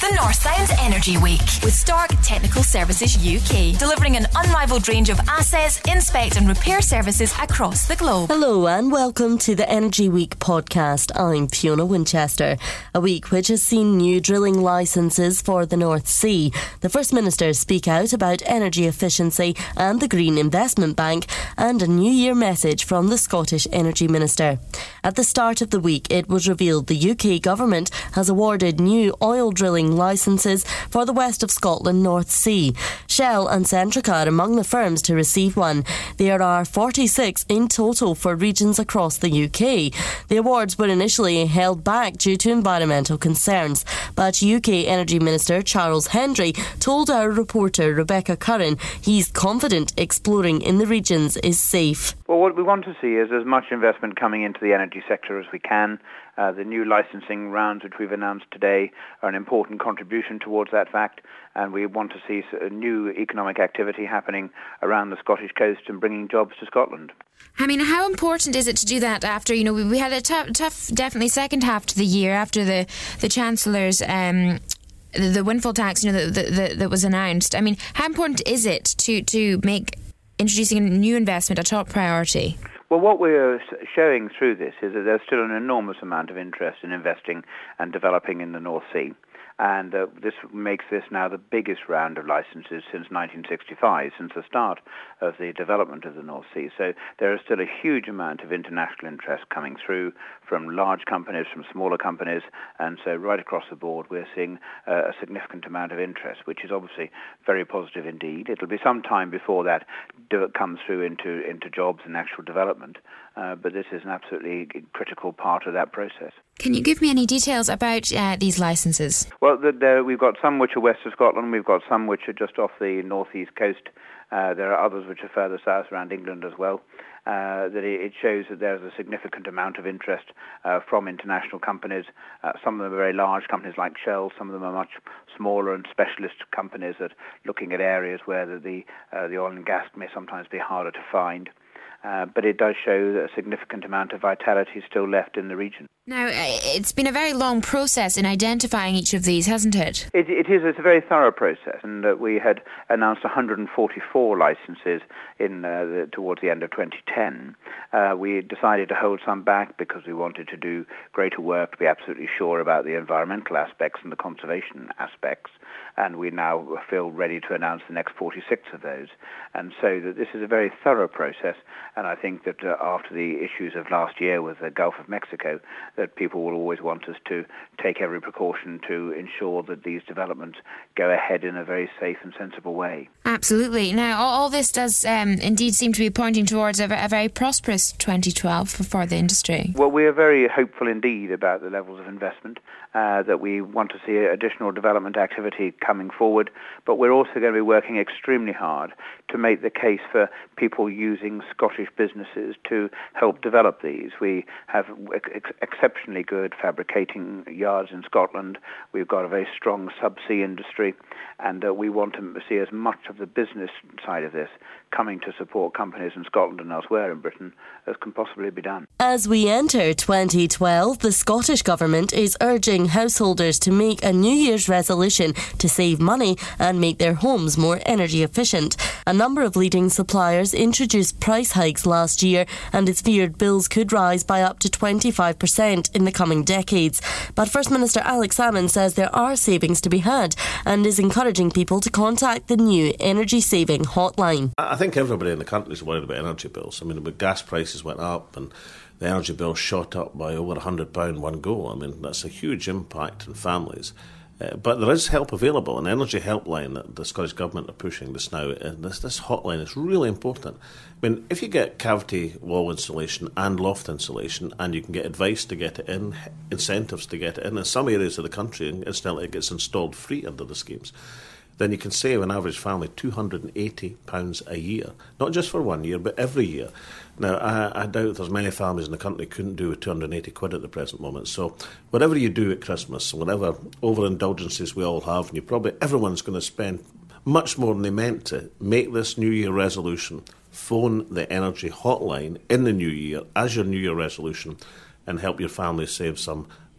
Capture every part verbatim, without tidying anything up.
The North Sound Energy Week with Stark Technical Services U K, delivering an unrivaled range of assets, inspect and repair services across the globe. Hello and welcome to the Energy Week podcast. I'm Fiona Winchester. A week which has seen new drilling licences for the North Sea. The First Minister speak out about energy efficiency and the Green Investment Bank, and a New Year message from the Scottish Energy Minister. At the start of the week, it was revealed the U K government has awarded new oil drilling licences for the west of Scotland North Sea. Shell and Centrica are among the firms to receive one. There are forty-six in total for regions across the U K. The awards were initially held back due to environmental concerns, but U K Energy Minister Charles Hendry told our reporter Rebecca Curran he's confident exploring in the regions is safe. Well, what we want to see is as much investment coming into the energy sector as we can. Uh, the new licensing rounds which we've announced today are an important contribution towards that fact, and we want to see a new economic activity happening around the Scottish coast and bringing jobs to Scotland. I mean, how important is it to do that after, you know, we, we had a tough, tough, definitely second half to the year after the, the Chancellor's um, the, the windfall tax, you know, that, that, that was announced. I mean, how important is it to, to make introducing a new investment a top priority? Well, what we're showing through this is that there's still an enormous amount of interest in investing and developing in the North Sea. And uh, this makes this now the biggest round of licenses since nineteen sixty-five, since the start of the development of the North Sea. So there is still a huge amount of international interest coming through from large companies, from smaller companies, and so right across the board we're seeing uh, a significant amount of interest, which is obviously very positive indeed. It'll be some time before that do- comes through into, into jobs and actual development, uh, but this is an absolutely critical part of that process. Can you give me any details about uh, these licences? Well, the, the, we've got some which are west of Scotland, we've got some which are just off the northeast coast. Uh, there are others which are further south around England as well. Uh, that it shows that there's a significant amount of interest uh, from international companies. Uh, some of them are very large companies like Shell, some of them are much smaller and specialist companies that looking at areas where the, the, uh, the oil and gas may sometimes be harder to find. Uh, but it does show that a significant amount of vitality is still left in the region. Now, it's been a very long process in identifying each of these, hasn't it? It, it is. It's a very thorough process, and uh, we had announced one hundred forty-four licences in uh, the, towards the end of twenty ten. Uh, we decided to hold some back because we wanted to do greater work to be absolutely sure about the environmental aspects and the conservation aspects, and we now feel ready to announce the next forty-six of those. And so that this is a very thorough process, and I think that uh, after the issues of last year with the Gulf of Mexico, that people will always want us to take every precaution to ensure that these developments go ahead in a very safe and sensible way. Absolutely. Now, all, all this does um, indeed seem to be pointing towards a, a very prosperous twenty twelve for, for the industry. Well, we are very hopeful indeed about the levels of investment, uh, that we want to see additional development activity coming forward, but we're also going to be working extremely hard to make the case for people using Scottish businesses to help develop these. We have ex- exceptionally good fabricating yards in Scotland. We've got a very strong subsea industry, and uh, we want to see as much of the business side of this coming to support companies in Scotland and elsewhere in Britain as can possibly be done. As we enter twenty twelve, the Scottish Government is urging householders to make a New Year's resolution to save money and make their homes more energy efficient. A number of leading suppliers introduced price hikes last year, and it's feared bills could rise by up to twenty-five percent in the coming decades. But First Minister Alex Salmond says there are savings to be had and is encouraging people to contact the new energy saving hotline. I think everybody in the country is worried about energy bills. I mean, the gas prices went up and the energy bill shot up by over one hundred pounds one go. I mean, that's a huge impact on families. Uh, but there is help available, an energy helpline that the Scottish Government are pushing this now. And this, this hotline is really important. I mean, if you get cavity wall insulation and loft insulation, and you can get advice to get it in, incentives to get it in, in some areas of the country, incidentally, it gets installed free under the schemes, then you can save an average family two hundred eighty pounds a year. Not just for one year, but every year. Now, I, I doubt there's many families in the country couldn't do with two hundred eighty quid at the present moment. So whatever you do at Christmas, whatever overindulgences we all have, and you probably everyone's going to spend much more than they meant to, make this New Year resolution, phone the energy hotline in the new year as your New Year resolution, and help your family save some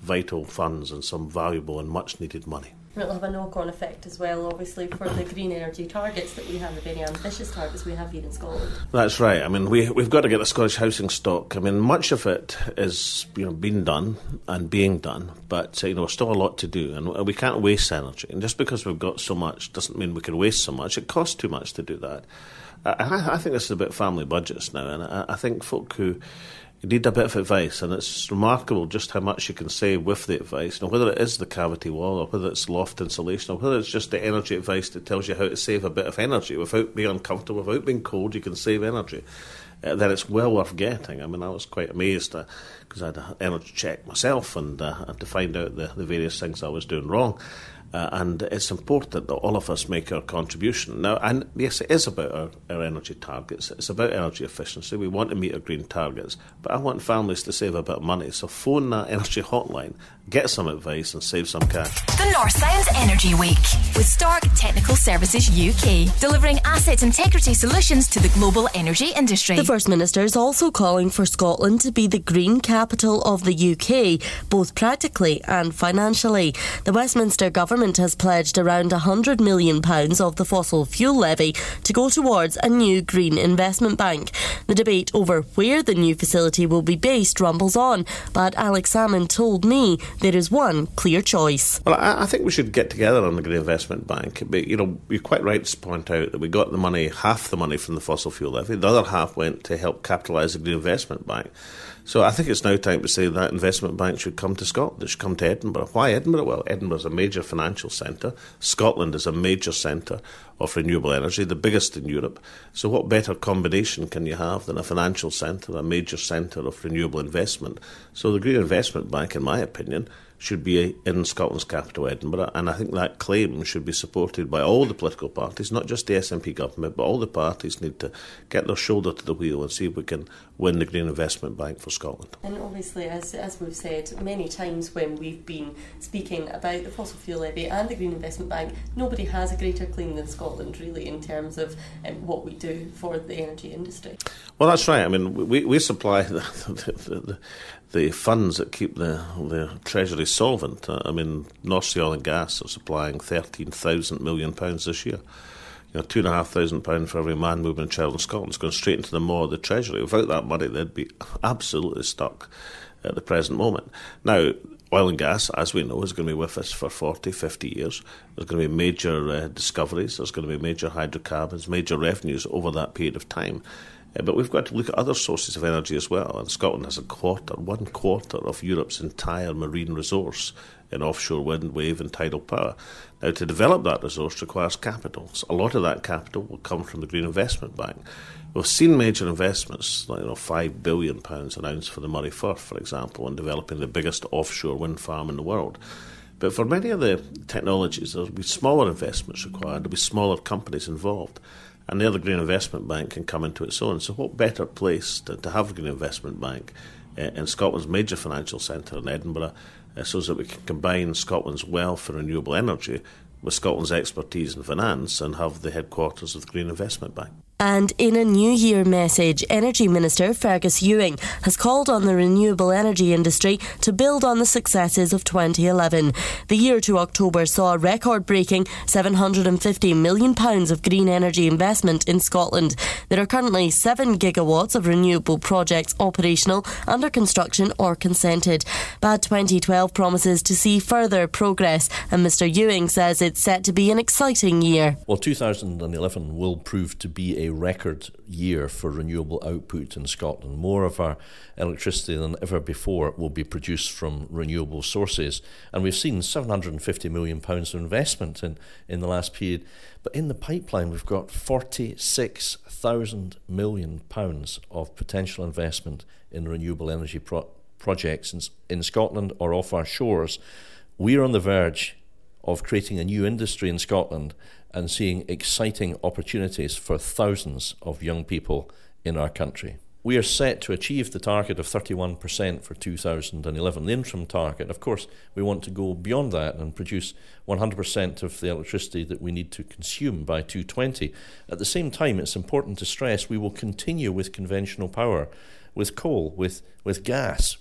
vital funds and some valuable and much needed money. It'll have a knock-on effect as well, obviously, for the green energy targets that we have, the very ambitious targets we have here in Scotland. That's right. I mean, we, we've got to get the Scottish housing stock. I mean, much of it is, you know, being done and being done, but, uh, you know, still a lot to do, and we can't waste energy. And just because we've got so much doesn't mean we can waste so much. It costs too much to do that. Uh, I, I think this is about family budgets now, and I, I think folk who you need a bit of advice, and it's remarkable just how much you can save with the advice. You know, whether it is the cavity wall, or whether it's loft insulation, or whether it's just the energy advice that tells you how to save a bit of energy without being uncomfortable, without being cold, you can save energy. Uh, then it's well worth getting. I mean, I was quite amazed because uh, I had an energy check myself, and uh, had to find out the, the various things I was doing wrong. Uh, and it's important that all of us make our contribution. Now, and yes, it is about our, our energy targets. It's about energy efficiency. We want to meet our green targets. But I want families to save a bit of money. So phone that energy hotline, get some advice and save some cash. The North Sound Energy Week with Stark Technical Services U K, delivering asset integrity solutions to the global energy industry. The First Minister is also calling for Scotland to be the green capital of the U K, both practically and financially. The Westminster Government has pledged around one hundred million pounds of the fossil fuel levy to go towards a new green investment bank. The debate over where the new facility will be based rumbles on, but Alex Salmon told me there is one clear choice. Well, I, I think we should get together on the Green Investment Bank. But, you know, you're quite right to point out that we got the money, half the money from the fossil fuel levy. The other half went to help capitalise the Green Investment Bank. So I think it's now time to say that investment bank should come to Scotland. It should come to Edinburgh. Why Edinburgh? Well, Edinburgh is a major financial centre. Scotland is a major centre of renewable energy, the biggest in Europe. So what better combination can you have than a financial centre, a major centre of renewable investment? So the Green Investment Bank, in my opinion, should be in Scotland's capital, Edinburgh, and I think that claim should be supported by all the political parties, not just the S N P government, but all the parties need to get their shoulder to the wheel and see if we can win the Green Investment Bank for Scotland. And obviously, as, as we've said many times when we've been speaking about the fossil fuel levy and the Green Investment Bank, nobody has a greater claim than Scotland, really, in terms of um, what we do for the energy industry. Well, that's right. I mean, we, we supply the, the, the, the funds that keep the, the Treasury solvent. Uh, I mean, North Sea Oil and Gas are supplying thirteen thousand million pounds this year. You know, two and a half thousand pounds for every man, woman and child in Scotland is going straight into the maw of the Treasury. Without that money, they'd be absolutely stuck at the present moment. Now, oil and gas, as we know, is going to be with us for forty, fifty years. There's going to be major uh, discoveries. There's going to be major hydrocarbons, major revenues over that period of time. Uh, but we've got to look at other sources of energy as well. And Scotland has a quarter, one quarter of Europe's entire marine resource in offshore wind, wave and tidal power. Now, to develop that resource requires capital. So a lot of that capital will come from the Green Investment Bank. We've seen major investments, like, you know, five billion pounds announced for the Moray Firth, for example, in developing the biggest offshore wind farm in the world. But for many of the technologies, there will be smaller investments required, there will be smaller companies involved. And the other Green Investment Bank can come into its own. So what better place to, to have a Green Investment Bank uh, in Scotland's major financial centre in Edinburgh, uh, so that we can combine Scotland's wealth for renewable energy with Scotland's expertise in finance and have the headquarters of the Green Investment Bank. And in a New Year message, Energy Minister Fergus Ewing has called on the renewable energy industry to build on the successes of twenty eleven. The year to October saw a record-breaking seven hundred fifty million pounds of green energy investment in Scotland. There are currently seven gigawatts of renewable projects operational, under construction or consented. But twenty twelve promises to see further progress, and Mr Ewing says it's set to be an exciting year. Well, two thousand eleven will prove to be a record year for renewable output in Scotland. More of our electricity than ever before will be produced from renewable sources, and we've seen seven hundred fifty million pounds of investment in, in the last period. But in the pipeline, we've got forty-six thousand million pounds of potential investment in renewable energy pro- projects in, in Scotland or off our shores. We're on the verge of creating a new industry in Scotland and seeing exciting opportunities for thousands of young people in our country. We are set to achieve the target of thirty-one percent for two thousand eleven, the interim target. Of course, we want to go beyond that and produce one hundred percent of the electricity that we need to consume by two thousand twenty. At the same time, it's important to stress we will continue with conventional power, with coal, with, with gas, with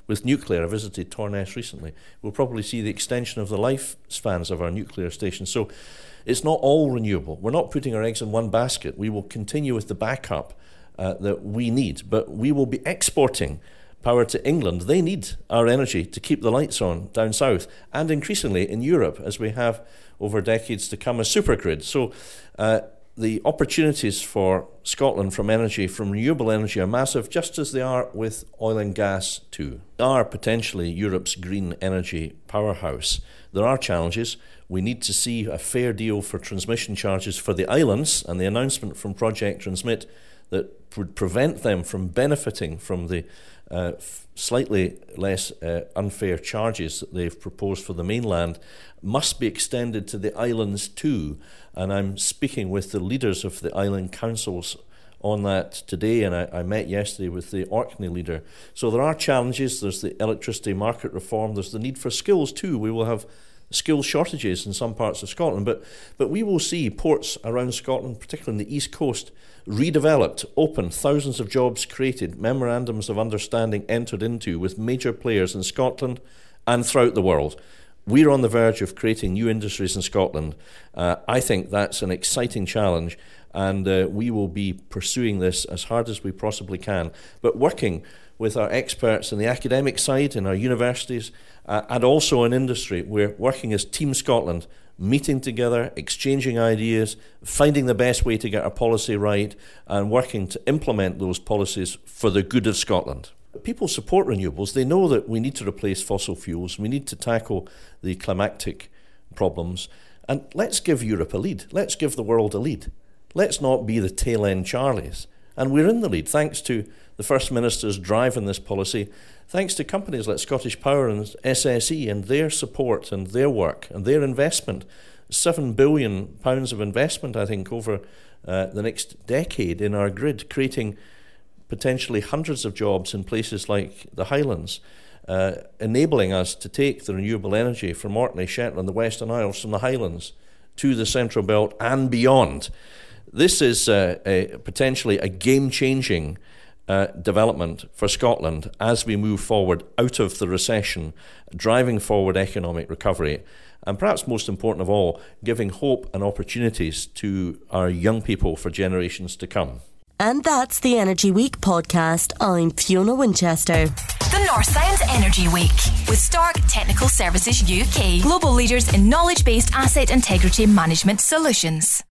with nuclear. I visited Torness recently. We'll probably see the extension of the lifespans of our nuclear stations. So it's not all renewable. We're not putting our eggs in one basket. We will continue with the backup uh, that we need, but we will be exporting power to England. They need our energy to keep the lights on down south, and increasingly in Europe, as we have over decades to come, a supergrid. So uh, the opportunities for Scotland from energy, from renewable energy, are massive, just as they are with oil and gas too. We are potentially Europe's green energy powerhouse. There are challenges. We need to see a fair deal for transmission charges for the islands, and the announcement from Project Transmit that would prevent them from benefiting from the uh, f- slightly less uh, unfair charges that they've proposed for the mainland must be extended to the islands too. And I'm speaking with the leaders of the island councils on that today, and I, I met yesterday with the Orkney leader. So there are challenges. There's the electricity market reform. There's the need for skills too. We will have skill shortages in some parts of Scotland, but but we will see ports around Scotland, particularly in the East Coast, redeveloped, open, thousands of jobs created, memorandums of understanding entered into with major players in Scotland and throughout the world. We're on the verge of creating new industries in Scotland. Uh, I think that's an exciting challenge, and uh, we will be pursuing this as hard as we possibly can, but working with our experts in the academic side, in our universities, uh, and also in industry. We're working as Team Scotland, meeting together, exchanging ideas, finding the best way to get our policy right, and working to implement those policies for the good of Scotland. People support renewables. They know that we need to replace fossil fuels. We need to tackle the climatic problems. And let's give Europe a lead. Let's give the world a lead. Let's not be the tail-end Charlies. And we're in the lead, thanks to the First Minister's drive in this policy, thanks to companies like Scottish Power and S S E and their support and their work and their investment. Seven billion pounds of investment, I think, over uh, the next decade in our grid, creating potentially hundreds of jobs in places like the Highlands, uh, enabling us to take the renewable energy from Orkney, Shetland, the Western Isles, from the Highlands to the Central Belt and beyond. This is uh, a, potentially a game-changing uh, development for Scotland as we move forward out of the recession, driving forward economic recovery, and perhaps most important of all, giving hope and opportunities to our young people for generations to come. And that's the Energy Week podcast. I'm Fiona Winchester. The North Sound Energy Week with Stark Technical Services U K, global leaders in knowledge-based asset integrity management solutions.